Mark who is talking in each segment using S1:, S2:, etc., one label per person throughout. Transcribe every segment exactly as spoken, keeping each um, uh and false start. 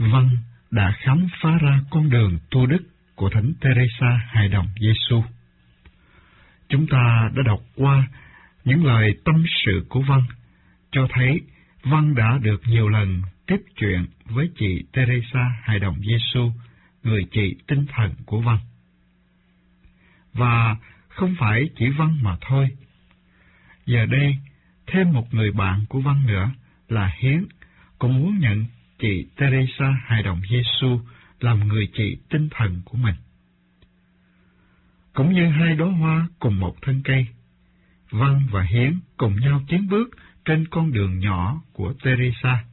S1: Văn đã khám phá ra con đường tu đức của Thánh Teresa hài đồng Giêsu. Chúng ta đã đọc qua những lời tâm sự của Văn, cho thấy Văn đã được nhiều lần tiếp chuyện với chị Teresa hài đồng Giêsu, người chị tinh thần của Văn. Và không phải chỉ Văn mà thôi. Giờ đây, thêm một người bạn của Văn nữa là Hiến cũng muốn nhận chị Teresa hài đồng Giêsu làm người chị tinh thần của mình. Cũng như hai đóa hoa cùng một thân cây, Văn và Hiến cùng nhau tiến bước trên con đường nhỏ của Teresa.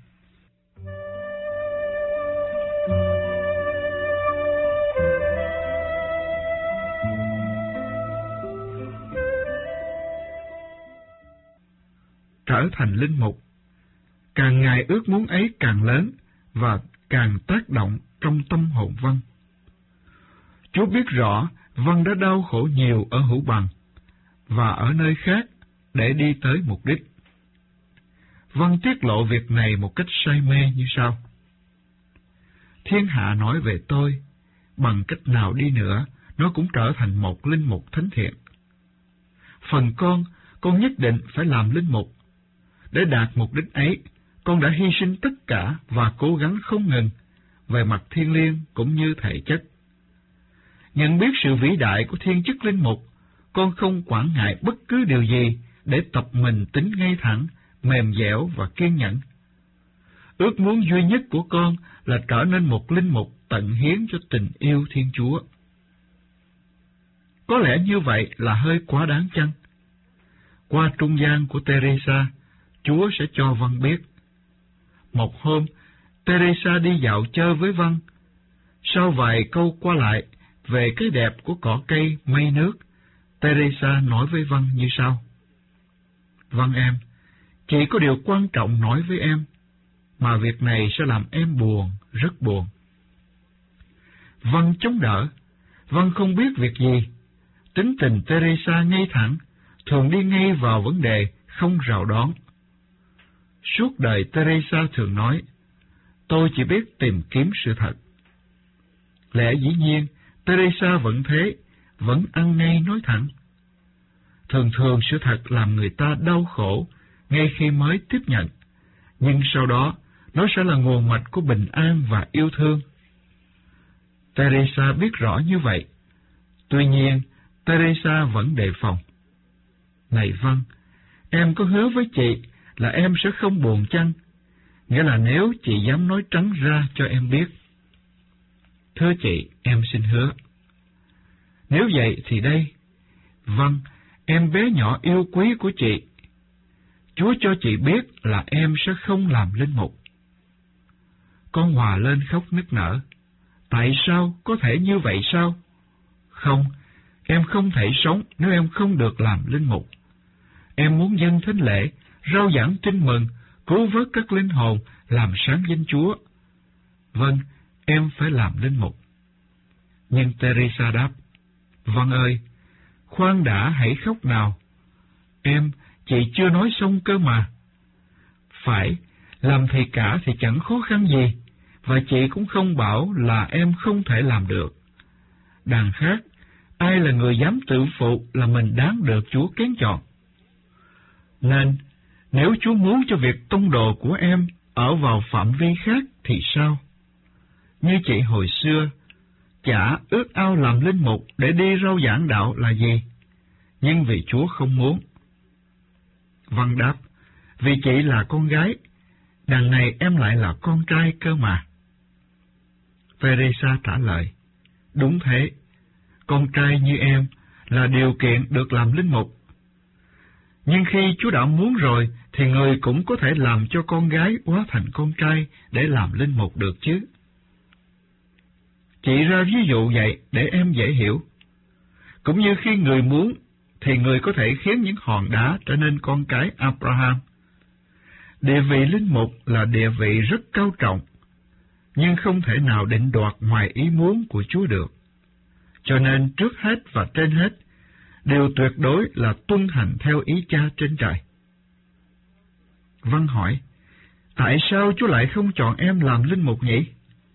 S1: Trở thành linh mục, càng ngày ước muốn ấy càng lớn và càng tác động trong tâm hồn Văn. Chúa biết rõ Văn đã đau khổ nhiều ở Hữu Bằng và ở nơi khác để đi tới mục đích. Văn tiết lộ việc này một cách say mê như sau: Thiên hạ nói về tôi, bằng cách nào đi nữa, nó cũng trở thành một linh mục thánh thiện. Phần con, con nhất định phải làm linh mục. Để đạt mục đích ấy, con đã hy sinh tất cả và cố gắng không ngừng, về mặt thiêng liêng cũng như thể chất. Nhận biết sự vĩ đại của thiên chức linh mục, con không quản ngại bất cứ điều gì để tập mình tính ngay thẳng, mềm dẻo và kiên nhẫn. Ước muốn duy nhất của con là trở nên một linh mục tận hiến cho tình yêu Thiên Chúa. Có lẽ như vậy là hơi quá đáng chăng? Qua trung gian của Teresa, Chúa sẽ cho Văn biết. Một hôm, Teresa đi dạo chơi với Văn. Sau vài câu qua lại về cái đẹp của cỏ cây, mây nước, Teresa nói với Văn như sau: Văn em, chị có điều quan trọng nói với em, mà việc này sẽ làm em buồn, rất buồn. Văn chống đỡ. Văn không biết việc gì. Tính tình Teresa ngay thẳng, thường đi ngay vào vấn đề, không rào đón. Suốt đời Teresa thường nói, tôi chỉ biết tìm kiếm sự thật. Lẽ dĩ nhiên, Teresa vẫn thế, vẫn ăn ngay nói thẳng. Thường thường sự thật làm người ta đau khổ ngay khi mới tiếp nhận, nhưng sau đó nó sẽ là nguồn mạch của bình an và yêu thương. Teresa biết rõ như vậy. Tuy nhiên, Teresa vẫn đề phòng. Này Văn, em có hứa với chị là em sẽ không buồn chăng? Nghĩa là nếu chị dám nói trắng ra cho em biết. Thưa chị, em xin hứa. Nếu vậy thì đây. Vâng, em bé nhỏ yêu quý của chị. Chúa cho chị biết là em sẽ không làm linh mục. Con hòa lên khóc nức nở. Tại sao? Có thể như vậy sao? Không, em không thể sống nếu em không được làm linh mục. Em muốn dâng thánh lễ, rao giảng tin mừng, cứu vớt các linh hồn, làm sáng danh Chúa. Vâng, em phải làm linh mục. Nhưng Teresa đáp, Vâng ơi, khoan đã, hãy khóc nào. Em, chị chưa nói xong cơ mà. Phải, làm thầy cả thì chẳng khó khăn gì, và chị cũng không bảo là em không thể làm được. Đằng khác, ai là người dám tự phụ là mình đáng được Chúa kén chọn. Nên, nếu Chúa muốn cho việc tông đồ của em ở vào phạm vi khác thì sao? Như chị hồi xưa, chả ước ao làm linh mục để đi rao giảng đạo là gì, nhưng vì Chúa không muốn. Văn đáp, vì chị là con gái, đằng này em lại là con trai cơ mà. Teresa trả lời, đúng thế, con trai như em là điều kiện được làm linh mục. Nhưng khi Chúa đã muốn rồi, thì người cũng có thể làm cho con gái hóa thành con trai để làm linh mục được chứ. Chị ra ví dụ vậy để em dễ hiểu. Cũng như khi người muốn, thì người có thể khiến những hòn đá trở nên con cái Abraham. Địa vị linh mục là địa vị rất cao trọng, nhưng không thể nào định đoạt ngoài ý muốn của Chúa được. Cho nên trước hết và trên hết, điều tuyệt đối là tuân hành theo ý Cha trên trời. Văn hỏi, tại sao Chúa lại không chọn em làm linh mục nhỉ?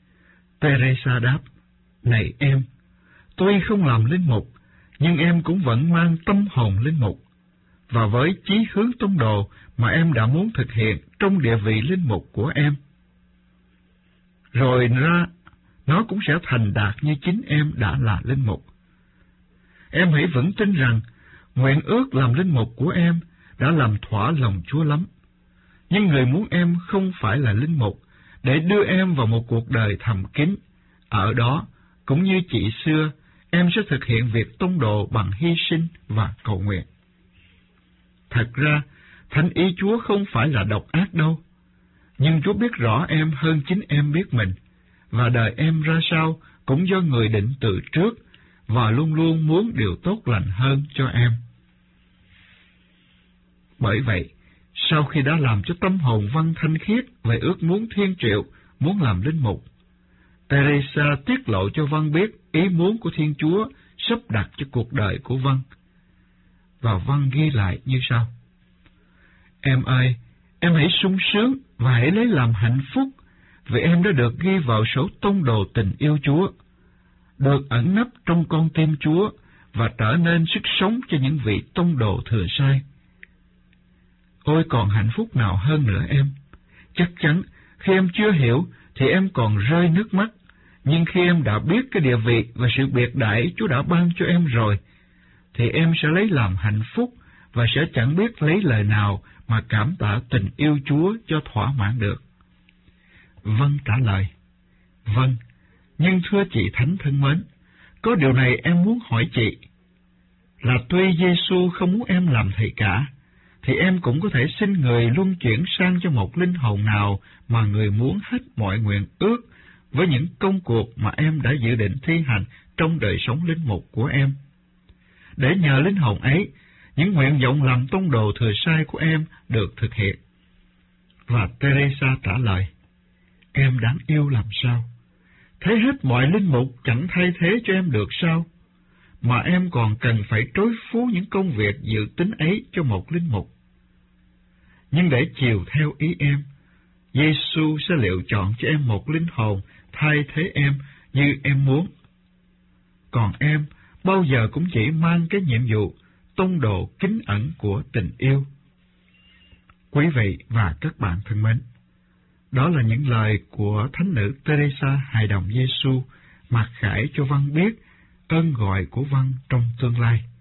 S1: Teresa đáp, này em, tuy không làm linh mục, nhưng em cũng vẫn mang tâm hồn linh mục, và với chí hướng tông đồ mà em đã muốn thực hiện trong địa vị linh mục của em. Rồi ra, nó cũng sẽ thành đạt như chính em đã là linh mục. Em hãy vững tin rằng, nguyện ước làm linh mục của em đã làm thỏa lòng Chúa lắm. Nhưng người muốn em không phải là linh mục, để đưa em vào một cuộc đời thầm kín. Ở đó, cũng như chị xưa, em sẽ thực hiện việc tông đồ bằng hy sinh và cầu nguyện. Thật ra, thánh ý Chúa không phải là độc ác đâu, nhưng Chúa biết rõ em hơn chính em biết mình, và đời em ra sao cũng do người định từ trước, và luôn luôn muốn điều tốt lành hơn cho em. Bởi vậy, sau khi đã làm cho tâm hồn Văn thanh khiết về ước muốn thiên triệu, muốn làm linh mục, Teresa tiết lộ cho Văn biết ý muốn của Thiên Chúa sắp đặt cho cuộc đời của Văn. Và Văn ghi lại như sau: Em ơi, em hãy sung sướng và hãy lấy làm hạnh phúc, vì em đã được ghi vào sổ tông đồ tình yêu Chúa, được ẩn nấp trong con tim Chúa và trở nên sức sống cho những vị tông đồ thừa sai. Ôi còn hạnh phúc nào hơn nữa em. Chắc chắn khi em chưa hiểu thì em còn rơi nước mắt, nhưng khi em đã biết cái địa vị và sự biệt đại Chúa đã ban cho em rồi, thì em sẽ lấy làm hạnh phúc và sẽ chẳng biết lấy lời nào mà cảm tạ tình yêu Chúa cho thỏa mãn được. Vâng trả lời: Vâng, nhưng thưa chị Thánh thân mến, có điều này em muốn hỏi chị, là tuy Giê-xu không muốn em làm thầy cả, thì em cũng có thể xin người luân chuyển sang cho một linh hồn nào mà người muốn hết mọi nguyện ước với những công cuộc mà em đã dự định thi hành trong đời sống linh mục của em. Để nhờ linh hồn ấy, những nguyện vọng làm tông đồ thừa sai của em được thực hiện. Và Teresa trả lời: Em đáng yêu làm sao? Thế hết mọi linh mục chẳng thay thế cho em được sao? Mà em còn cần phải trối phú những công việc dự tính ấy cho một linh mục. Nhưng để chiều theo ý em, Giê-xu sẽ lựa chọn cho em một linh hồn thay thế em như em muốn. Còn em bao giờ cũng chỉ mang cái nhiệm vụ tông đồ kính ẩn của tình yêu. Quý vị và các bạn thân mến, đó là những lời của Thánh nữ Teresa hài đồng Giê-xu mặc khải cho Văn biết ơn gọi của Văn trong tương lai.